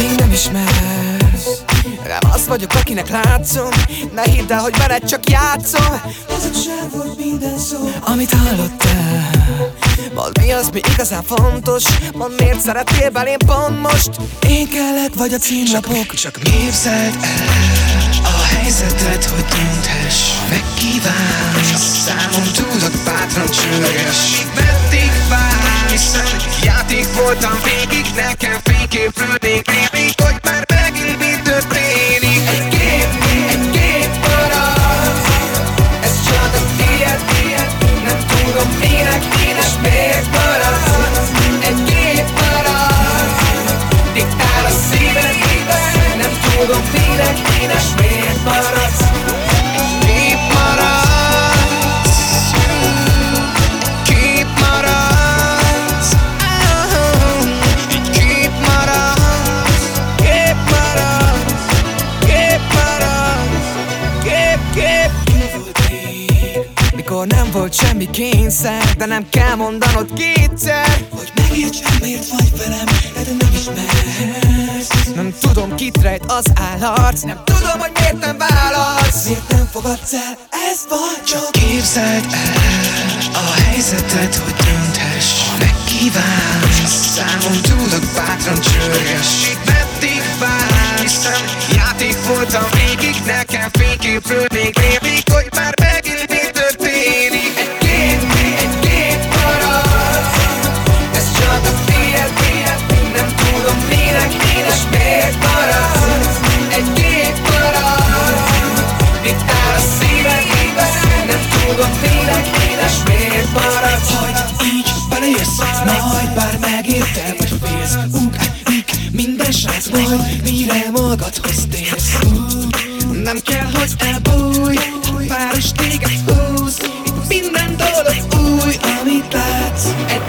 még nem ismersz. Rám az vagyok, akinek látszom. Ne hidd el, hogy veled csak játszom. Ezek sem volt minden szó, amit hallottál. Mondd, mi az, mi igazán fontos. Mondd, miért szerettél belém pont most. Én kellek, vagy a címlapok. Csak képzeld el a helyzetet, hogy dönthess. Megkívánsz, számon tudok bátran csörges. Meddig vár, hiszen játék voltam végig. Nekem fényképről még rémlik, hogy már megint mi történik. Egy kép marad. Ez csak a tiéd. Nem tudom minek és miért marad. Egy kép marad. Diktál a szíved. Nem tudom minek és miért maradsz. Kép maradsz. Kép maradsz. Kép maradsz. Kép maradsz. Kép maradsz. Kép. Mikor nem volt semmi kényszer, de nem kell mondanod kétszer, hogy megértsem, miért vagy velem, de nem ismersz. Nem tudom, kit rejt az állarc. Nem tudom, hogy miért nem válasz. Miért nem fogadsz el, ez vagy csak. Képzeld el a helyzetet, hogy dönthess. Megkívánsz, számon tudok bátran csörges. Meddig vár, hiszen játék voltam végig. Nekem fényképről még rémlik, hogy már megint mi történik. Egy kép marad. Ez csak a tiéd. Nem tudom minek és miért marad. Egy kép marad. Diktál a szíved. Nem tudom minek és miért marad. Hagyd így beleérsz, majd bár megérted vagy félsz. Minden srác majd mire magadhoz térsz. Nem kell, hogy elbújj, város téged húz. Itt minden dolog új, amit látsz. Egy